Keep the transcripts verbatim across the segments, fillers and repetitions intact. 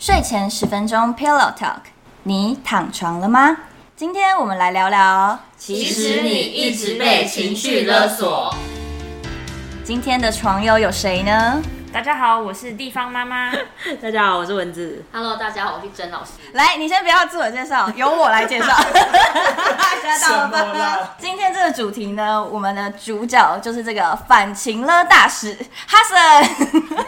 睡前十分钟 Pillow Talk， 你躺床了吗？今天我们来聊聊， 其实你一直被情绪勒索。 今天的床友有谁呢？ 大家好，我是地方妈妈。 大家好，我是文字。 Hello， 大家好，我是甄老师。 来，你先不要自我介绍，由我来介绍。吓到了吧？今天这个主题呢，我们的主角就是这个反情勒大使哈森。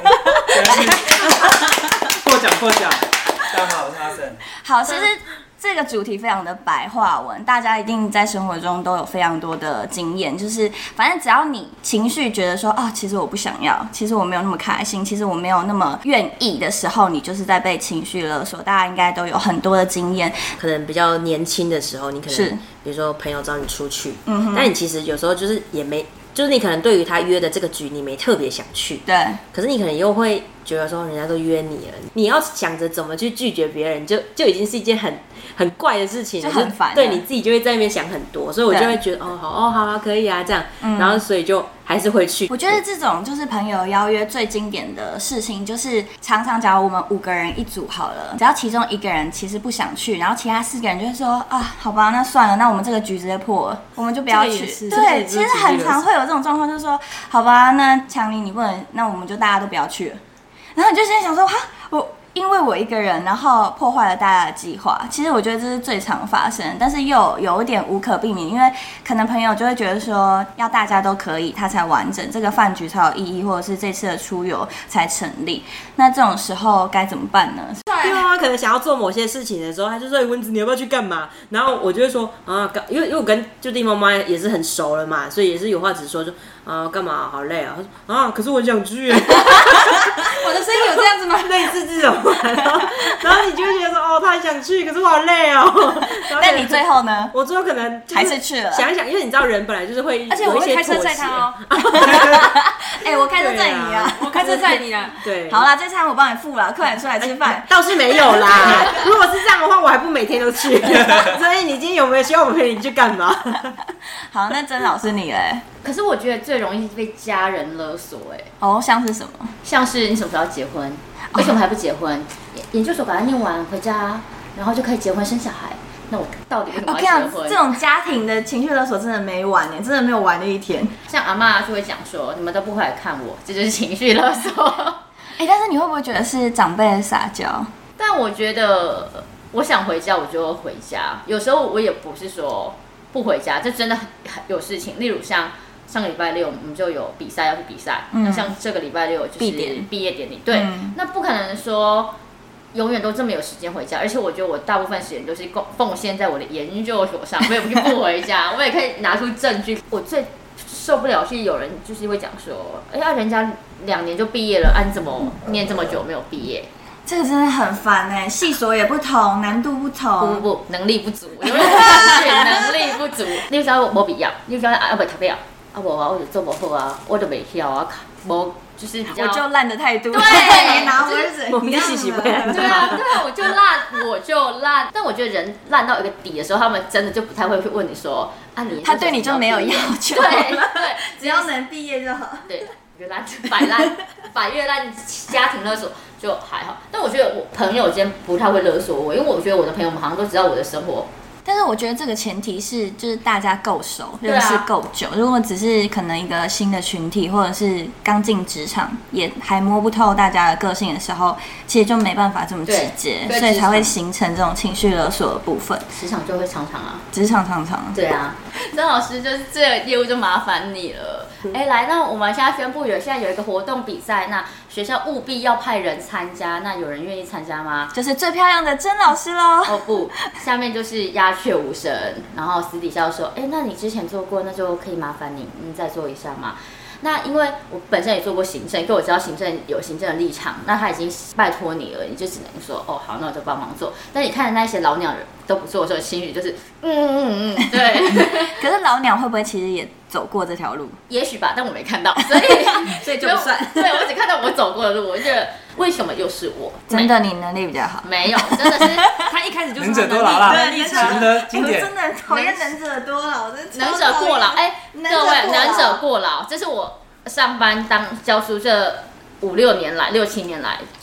过奖过奖，大家好，我是哈森。 好，其实这个主题非常的白话文，大家一定在生活中都有非常多的经验，就是反正只要你情绪觉得说啊、哦，其实我不想要，其实我没有那么开心，其实我没有那么愿意的时候，你就是在被情绪勒索。大家应该都有很多的经验， 可能比较年轻的时候，你可能比如说朋友找你出去，嗯，但你其实有时候就是也没，就是你可能对于他约的这个局，你没特别想去， 对， 可是你可能又会觉得说人家都约你了，你要想着怎么去拒绝别人，就就已经是一件很很怪的事情， 就很烦， 对你自己就会在那边想很多，所以我就会觉得哦好哦好啊可以啊这样，嗯、然后所以就还是会去。 我觉得这种就是朋友邀约最经典的事情，就是常常假如我们五个人一组好了，只要其中一个人其实不想去，然后其他四个人就会说啊好吧那算了，那我们这个局直接破了，我们就不要去。对，其实很常会有这种状况，就是说好吧那强尼你不能，那我们就大家都不要去了。然后你就先想说哈我。因为我一个人，然后破坏了大家的计划。其实我觉得这是最常发生，但是又有一点无可避免，因为可能朋友就会觉得说，要大家都可以，它才完整，这个饭局才有意义，或者是这次的出游才成立。那这种时候该怎么办呢？ 对啊，可能想要做某些事情的时候，他就说：“蚊子，你要不要去干嘛？”然后我就会说：“啊，因为因为我跟就地妈妈也是很熟了嘛，所以也是有话直说，就啊干嘛好累啊。”他说：“啊，可是我想去。” 我的声音有这样子吗？ 类似这种。然后，然后你就会觉得说，哦，他很想去，可是我好累哦。 那你最后呢？ 我最后可能还是去了。 想一想，因为你知道人本来就是会， 而且我会开车载他哦。 哎、欸，我开车载你啊， 我开车载你啊。 对， 好啦，这餐我帮你付了，快点出来吃饭。 倒是没有啦。如果是这样的话，我还不每天都去。所以你今天有没有需要我陪你去干嘛？ 好，那甄老师你嘞？ 可是我觉得最容易被家人勒索、欸，哎， 哦，像是什么？ 像是你什么时候要结婚？为什么还不结婚？研究所把它念完回家，然后就可以结婚生小孩。那我到底为什么要结婚？ 这种家庭的情绪勒索真的没完呢，真的没有完的一天。 像阿嬷就会讲说，你们都不回来看我，这就是情绪勒索。 哎、欸，但是你会不会觉得是长辈的撒娇？ 但我觉得，我想回家我就回家。有时候我也不是说不回家，这真的很有事情。例如像上个礼拜六我们就有比赛要去比赛，那、嗯、像这个礼拜六就是毕业典礼，对、嗯，那不可能说永远都这么有时间回家，而且我觉得我大部分时间都是奉献在我的研究所上，我也不是不回家，我也可以拿出证据。我最受不了是有人就是会讲说，哎呀，人家两年就毕业了，啊你怎么念这么久没有毕业？ 这个真的很烦哎、欸，系所也不同，难度不同。 不不不，能力不足，有人是能力不足。你知道我不要，你知道啊不读不了。啊无啊，我就做不好啊，我就袂晓啊，无就是比较， 我就烂的态度。 对， 你拿我是我们洗洗不烂。 对啊，对啊，我就烂，我就烂。但我觉得人烂到一个底的时候，他们真的就不太会去问你说啊你。 他对你就没有要求。 对对， 只要能毕业就好。 对，我觉得烂百烂百越烂，家庭勒索就还好。但我觉得我朋友间不太会勒索我，因为我觉得我的朋友们好像都知道我的生活。 但是我觉得这个前提是，就是大家够熟，认识够久。如果只是可能一个新的群体，或者是刚进职场，也还摸不透大家的个性的时候，其实就没办法这么直接，所以才会形成这种情绪勒索的部分。 职场就会常常啊， 职场常常。 对啊，曾老师就是这个业务就麻烦你了。哎、嗯，来，那我们现在宣布有现在有一个活动比赛，那学校务必要派人参加，那有人愿意参加吗？ 就是最漂亮的甄老师喽。 哦不，下面就是鸦雀无声，然后私底下说，哎，那你之前做过，那就可以麻烦你，你再做一下吗？那因为我本身也做过行政，因为我知道行政有行政的立场，那他已经拜托你了，你就只能说哦好，那我就帮忙做。但你看的那些老鸟人都不做的时候，心里就是嗯嗯嗯，对。 可是老鸟会不会其实也走过这条路？ 也许吧，但我没看到，所以所以就不算。 对，我只看到我走过的路，我觉得为什么又是我？ 真的，你能力比较好。 没有，真的是他一开始就是能者多劳啦， 能力强的经典。 我真的很讨厌能者多劳， 能者过劳。哎，各位，能者过劳，这是我上班当教书这五六年来、六七年来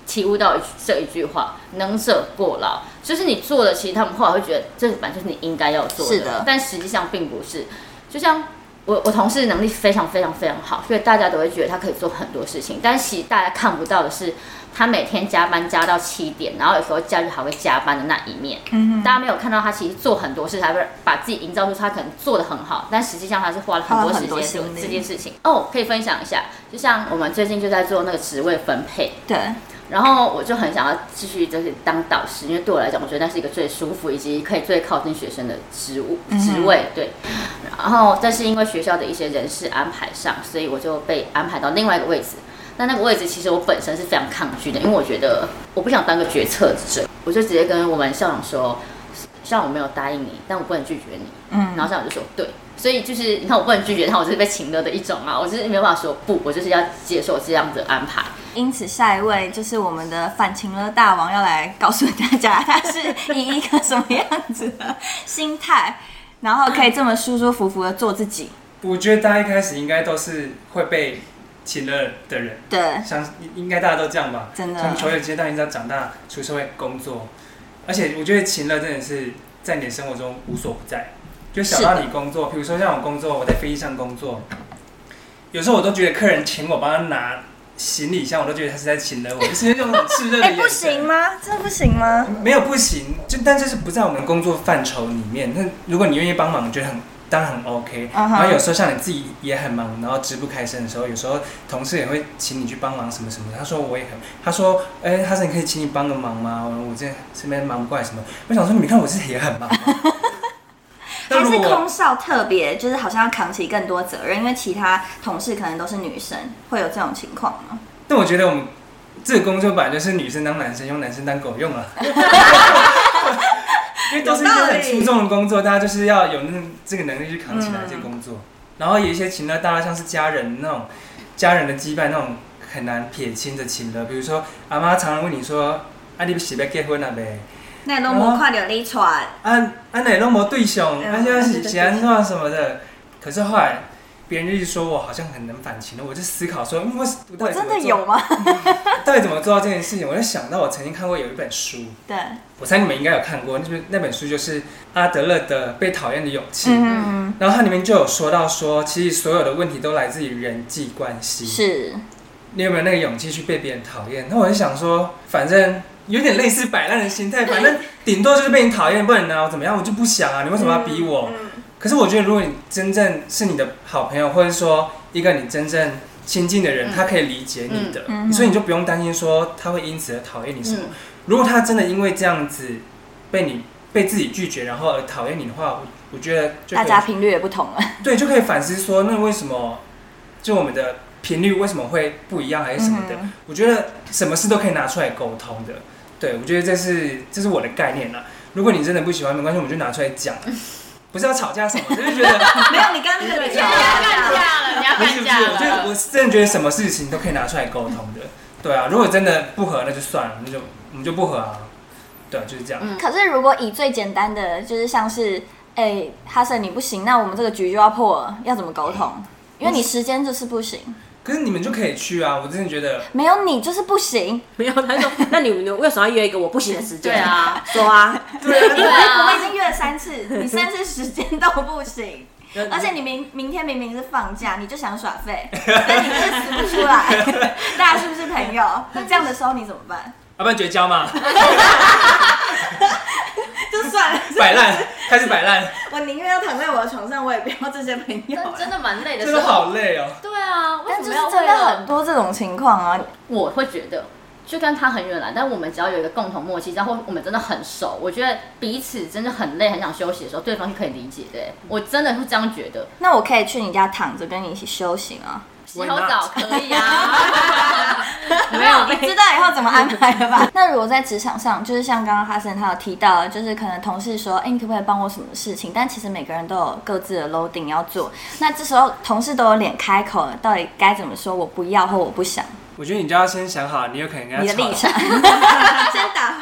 体悟到这一句话：能者过劳。就是你做的，其实他们后来会觉得这本来就是你应该要做的， 是的， 但实际上并不是。就像我我同事能力非常非常非常好，所以大家都会觉得他可以做很多事情，但其实大家看不到的是，他每天加班加到七点，然后有时候假日还会加班的那一面。嗯，大家没有看到他其实做很多事，才会把自己营造出他可能做得很好，但实际上他是花了很多时间做这件事情。哦，可以分享一下，就像我们最近就在做那个职位分配。 对。 然后我就很想要继续就是当导师，因为对我来讲，我觉得那是一个最舒服以及可以最靠近学生的职务职位。对。然后，但是因为学校的一些人事安排上，所以我就被安排到另外一个位置。那那个位置其实我本身是非常抗拒的，因为我觉得我不想当个决策者，我就直接跟我们校长说，校长我没有答应你，但我不能拒绝你。嗯。然后校长就说对。所以就是你看我不能拒绝他，我就是被请了的一种啊，我就是没有办法说不，我就是要接受这样的安排。 因此，下一位就是我们的反情勒大王要来告诉大家，他是以一个什么样子的心态，然后可以这么舒舒服服的做自己。 我觉得大家一开始应该都是会被情勒的人， 对， 像应该大家都这样吧， 真的。 从求学阶段一直到长大出社会工作，而且我觉得情勒真的是在你的生活中无所不在。就小到你工作，比如说像我工作，我在飞机上工作，有时候我都觉得客人请我帮他拿行李箱，我都觉得他是在请了我，就是用很炽热的眼神。 哎，不行吗？真的不行吗？ 没有不行，就但这是不在我们工作范畴里面。那如果你愿意帮忙，我觉得很当然很 OK。Uh-huh. 然后有时候像你自己也很忙，然后支不开身的时候，有时候同事也会请你去帮忙什么什么。他说我也很，他说哎，他说你可以请你帮个忙吗？我这这边忙不过来什么。我想说你看我自己也很忙。 还是空少特别，就是好像要扛起更多责任，因为其他同事可能都是女生，会有这种情况吗？ 但我觉得我们这个工作本来就是女生当男生用，男生当狗用啊。因为都是一些很出众的工作，大家就是要有那这个能力去扛起来这个工作。嗯、然后有一些情勒，大家像是家人那种家人的羁绊，那种很难撇清的情勒。比如说阿妈常常问你说：“啊，你是要结婚了没？” 那都没看到你出来， 啊啊，那都没对象，啊，现在是是安怎什么的。可是后来别人就一直说我好像很能反情了，我就思考说，因为我真的有吗？ 到底怎么做到这件事情？我就想到我曾经看过有一本书， 对， 我猜你们应该有看过，那那本书就是阿德勒的《被讨厌的勇气》。嗯嗯。然后它里面就有说到说，其实所有的问题都来自于人际关系。 是。 你有没有那个勇气去被别人讨厌？那我就想说，反正。有点类似摆烂的心态，反正顶多就是被你讨厌，不然拿我怎么样？我就不想啊！你为什么要逼我？嗯嗯、可是我觉得，如果你真正是你的好朋友，或者说一个你真正亲近的人，嗯、他可以理解你的，嗯嗯、所以你就不用担心说他会因此而讨厌你什么。嗯、如果他真的因为这样子被你被自己拒绝，然后而讨厌你的话，我我觉得就大家频率也不同了。对， 就可以反思说，那为什么就我们的频率为什么会不一样，还是什么的？嗯、我觉得什么事都可以拿出来沟通的。对，我觉得这是这是我的概念啦。如果你真的不喜欢，没关系，我们就拿出来讲，不是要吵架什么，就是觉得没有你刚刚那个你要干架了，你要干架了。 我就我真的觉得什么事情都可以拿出来沟通的。对啊，如果真的不合，那就算了，那就我们就不合啊。对，就是这样。 嗯、可是如果以最简单的，就是像是哎、欸，哈森你不行，那我们这个局就要破了，要怎么沟通？因为你时间就是不行。 可是你们就可以去啊！我真的觉得没有你就是不行。 没有，他说那你们为什么要约一个我不行的时间？ 对啊， 说啊， 对啊， 对啊，我们已经约了三次，你三次时间都不行，而且你明明天明明是放假，你就想耍废，但你就是死不出来。大家是不是朋友？那这样的时候你怎么办？ 要不然绝交嘛？ 就算了， 摆烂，开始摆烂。 我宁愿要躺在我的床上，我也不要这些朋友。 但真的蛮累的， 真的好累哦。 对啊， 但就是真的很多这种情况啊。 我会觉得，就跟他很远了，但我们只要有一个共同默契，然后我们真的很熟，我觉得彼此真的很累、很想休息的时候，对方是可以理解的。我真的是这样觉得。 那我可以去你家躺着，跟你一起休息吗？ 洗好澡可以啊， 没有，你知道以后怎么安排了吧？那如果在职场上，就是像刚刚哈森他有提到，就是可能同事说，哎、欸，你可不可以帮我什么事情？但其实每个人都有各自的 loading 要做，那这时候同事都有脸开口了，到底该怎么说？我不要或我不想。 我觉得你就要先想好，你有可能跟他吵。 你的立场，先打最坏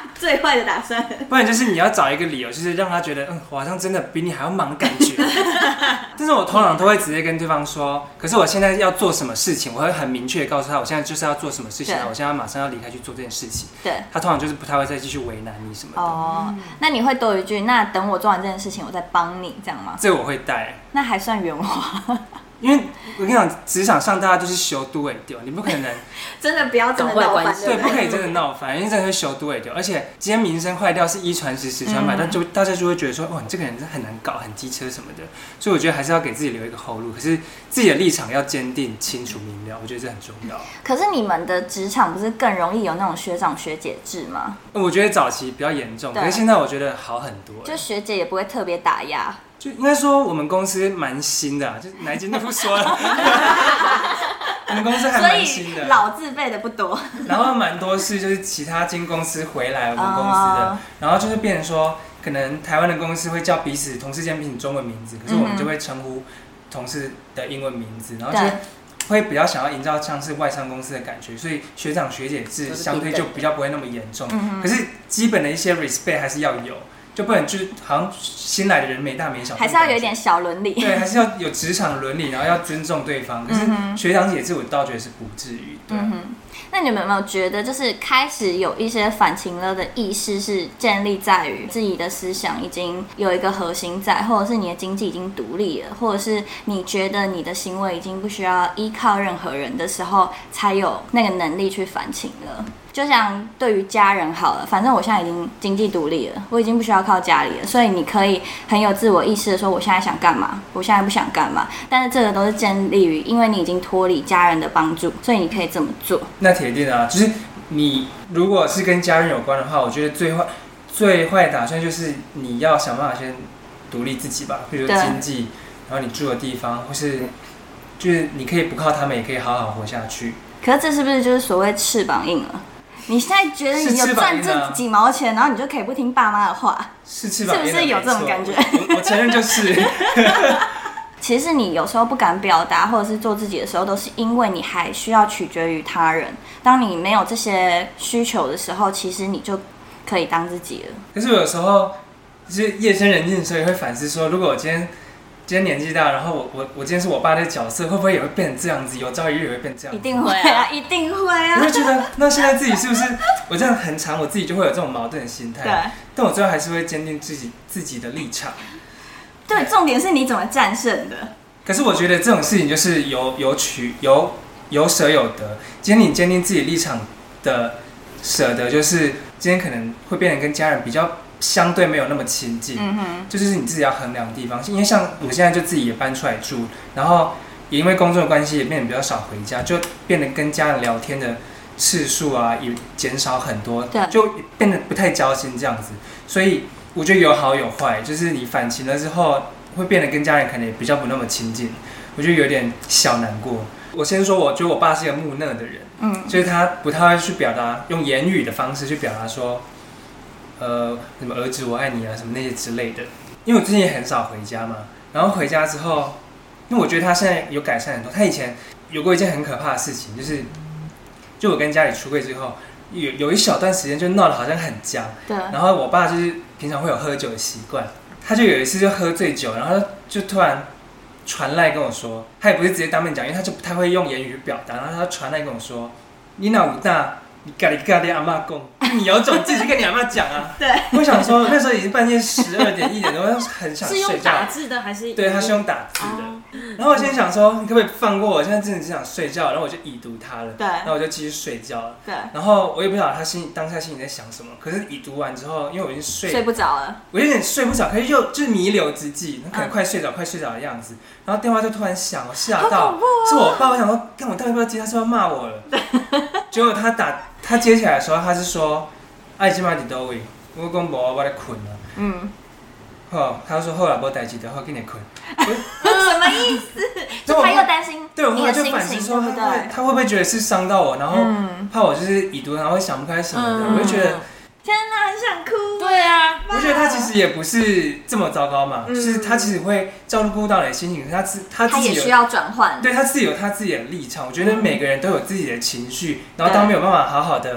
坏的打算。 不然就是你要找一个理由，就是让他觉得，嗯，我好像真的比你还要忙的感觉。但是我通常都会直接跟对方说，可是我现在要做什么事情，我会很明确告诉他，我现在就是要做什么事情，我现在马上要离开去做这件事情。 对， 他通常就是不太会再继续为难你什么的。 哦，那你会多一句，那等我做完这件事情，我再帮你，这样吗？ 这个我会带。 那还算圆滑。 因为我跟你讲，职场上大家都是修都尾丢，你不可能真的不要真的闹翻， 对，不可以真的闹翻，因为真的会修都尾丢。而且今天名声坏掉是一传十，十传百，但就大家就会觉得说，哇，你这个人真的很难搞，很机车什么的。所以我觉得还是要给自己留一个后路，可是自己的立场要坚定、清楚、明了，我觉得这很重要。 可是你们的职场不是更容易有那种学长学姐制吗？ 我觉得早期比较严重，可是现在我觉得好很多。 就学姐也不会特别打压。 就应该说我们公司蛮新的、啊，就哪一间都不说了。我们公司还蛮新的， 所以老字辈的不多。 然后蛮多是就是其他间公司回来我们公司的， oh. 然后就是变成说，可能台湾的公司会叫彼此同事间彼此中文名字，可是我们就会称呼同事的英文名字，然后就会比较想要营造像是外商公司的感觉，所以学长学姐制相对就比较不会那么严重。可是基本的一些 respect 还是要有。就不能就是好像新来的人没大没小， 还是要有一点小伦理。 对，还是要有职场伦理，然后要尊重对方。可是学长姐制我倒觉得是不至于。对。嗯哼。 那你们有没有觉得，就是开始有一些反情勒的意识是建立在于自己的思想已经有一个核心在，或者是你的经济已经独立了，或者是你觉得你的行为已经不需要依靠任何人的时候，才有那个能力去反情勒。就像对于家人好了，反正我现在已经经济独立了，我已经不需要靠家里了，所以你可以很有自我意识的说，我现在想干嘛，我现在不想干嘛。但是这个都是建立于，因为你已经脱离家人的帮助，所以你可以这么做。 那铁定啊，就是你如果是跟家人有关的话，我觉得最坏最坏的打算就是你要想办法先独立自己吧，比如经济，然后你住的地方，或是就是你可以不靠他们，也可以好好活下去。 可是这是不是就是所谓翅膀硬了？你现在觉得你有赚这几毛钱，然后你就可以不听爸妈的话， 是翅膀硬的， 是不是有这种感觉？ 我, 我承认就是。 其实你有时候不敢表达或者是做自己的时候，都是因为你还需要取决于他人。当你没有这些需求的时候，其实你就可以当自己了。 可是我有时候就是夜深人静的时候，也会反思说，如果我今天今天年纪大，然后我我我今天是我爸的角色，会不会也会变成这样子？有朝一日也会变这样子？ 一定会啊，一定会啊！ 我会觉得，那现在自己是不是我这样很长，我自己就会有这种矛盾的心态？对。但我最后还是会坚定自己自己的立场。 对，重点是你怎么战胜的。 可是我觉得这种事情就是有有取有有舍有得。今天你坚定自己立场的舍得，就是今天可能会变成跟家人比较相对没有那么亲近，嗯哼，这就是你自己要衡量的地方。因为像我现在就自己也搬出来住，然后也因为工作的关系也变得比较少回家，就变得跟家人聊天的次数啊也减少很多，就变得不太交心这样子。所以我觉得有好有坏，就是你反情了之后，会变得跟家人可能也比较不那么亲近，我觉得有点小难过。我先说，我觉得我爸是一个木讷的人，嗯，所以他不太会去表达，用言语的方式去表达说，呃，什么儿子我爱你啊，什么那些之类的。因为我最近也很少回家嘛，然后回家之后，因为我觉得他现在有改善很多。他以前有过一件很可怕的事情，就是就我跟家里出柜之后，有有一小段时间就闹得好像很僵。对。然后我爸就是平常会有喝酒的习惯，他就有一次就喝醉酒，然后就突然传来跟我说，他也不是直接当面讲，因为他就不太会用言语表达，然后他传来跟我说，你哪有大？你咖喱咖喱阿嬷讲，你有种自己去跟你阿嬷讲啊！对，我想说那时候已经半夜十二点一点多，很想睡觉。 是用打字的还是？ 对，他是用打字的。哦、然后我现在想说，你可不可以放过我？现在真的只想睡觉，然后我就已读他了。对，然后我就继续睡觉了。对，然后我也不晓得他心当下心里在想什么。可是已读完之后，因为我已经睡睡不着了， 我有点睡不着，可是又就是弥留之际，可能快睡着、嗯、快睡着的样子。然后电话就突然响，我吓到，哦、是我爸。我想说，看我到底要不要接？他是要骂我了。结果他打。他接起来的时候，他是说：“哎，今晚伫倒位？”我讲无，我在困啊。嗯。好，他说后来无代志的话，给你困。 什么意思？就他又担心你的心情， 对，我后来就反思说，他会他会不会觉得是伤到我，然后怕我就是已读，然后会想不开什么的，我就觉得。 天哪，很想哭。 对啊， 我觉得他其实也不是这么糟糕嘛，嗯、就是他其实会照顾到你的心情，他自他自己他也需要转换， 对他自己有他自己的立场。我觉得每个人都有自己的情绪，然后当没有办法好好的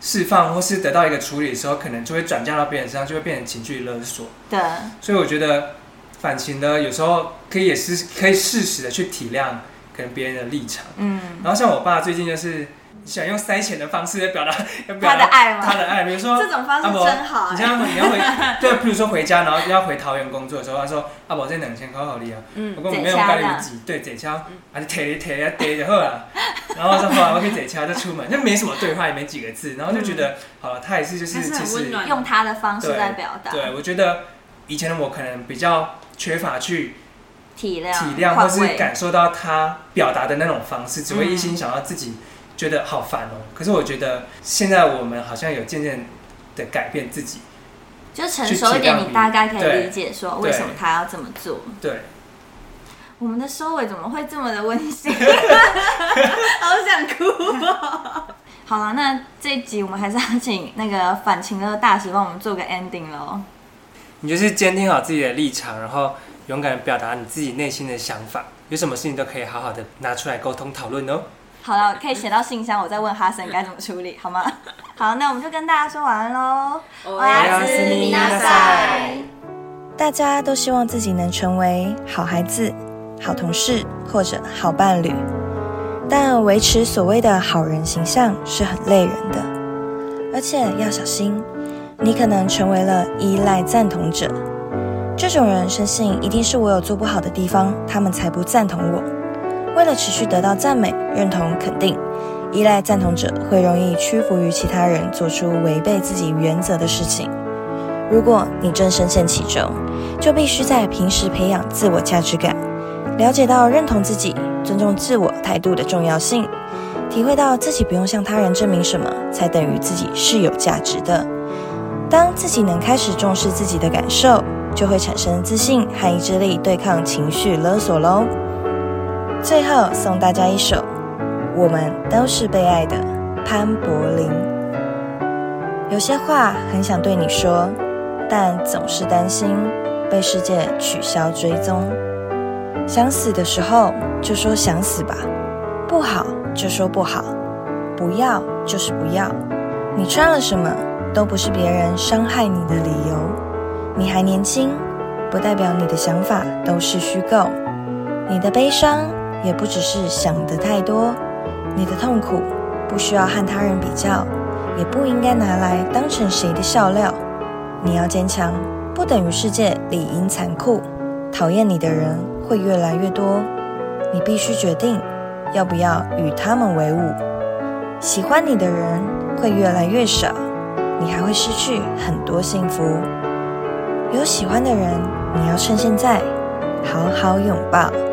释放或是得到一个处理的时候，可能就会转嫁到别人身上，就会变成情绪勒索。 对， 所以我觉得反情呢，有时候可以也是可以适时的去体谅可能别人的立场。嗯，然后像我爸最近就是想用塞钱的方式来表达表达他的爱吗？ 他的爱，比如说这种方式真好、欸。 你像你要回对，譬如说回家，然后要回桃园工作的时候，他说阿宝这两千块好利啊，嗯，我没有概率几对坐车，啊你提提啊提就好了，然后说后来我可以坐车就出门，就没什么对话，也没几个字，然后就觉得、嗯、好了，他也是就是其实用他的方式在表达。 对，我觉得以前的我可能比较缺乏去体谅体谅或是感受到他表达的那种方式，只会一心想到自己。觉得好烦哦，可是我觉得现在我们好像有渐渐的改变自己， 就成熟一点，你大概可以理解说为什么他要这么做。 对， 我们的收尾怎么会这么的温馨？好想哭哦。好了，那这一集我们还是要请那个反情勒大使帮我们做个 ending 咯。 你就是坚定好自己的立场，然后勇敢表达你自己内心的想法，有什么事情都可以好好的拿出来沟通讨论哦。 好了，可以写到信箱，我再问哈森该怎么处理，好吗？好，那我们就跟大家说晚安喽。 おやすみなさい。 大家都希望自己能成为好孩子、好同事或者好伴侣，但维持所谓的好人形象是很累人的，而且要小心，你可能成为了依赖赞同者。这种人深信一定是我有做不好的地方，他们才不赞同我。为了持续得到赞美、认同、肯定，依赖赞同者会容易屈服于其他人，做出违背自己原则的事情。如果你正深陷其中，就必须在平时培养自我价值感，了解到认同自己、尊重自我态度的重要性，体会到自己不用向他人证明什么，才等于自己是有价值的。当自己能开始重视自己的感受，就会产生自信和意志力对抗情绪勒索咯。最后送大家一首《我们都是被爱的》，潘柏霖。有些话很想对你说，但总是担心被世界取消追踪。想死的时候就说想死吧，不好就说不好，不要就是不要。你穿了什么都不是别人伤害你的理由。你还年轻，不代表你的想法都是虚构。你的悲伤也不只是想得太多，你的痛苦不需要和他人比较，也不应该拿来当成谁的笑料。你要坚强，不等于世界理应残酷。讨厌你的人会越来越多，你必须决定要不要与他们为伍。喜欢你的人会越来越少，你还会失去很多幸福。有喜欢的人，你要趁现在好好拥抱。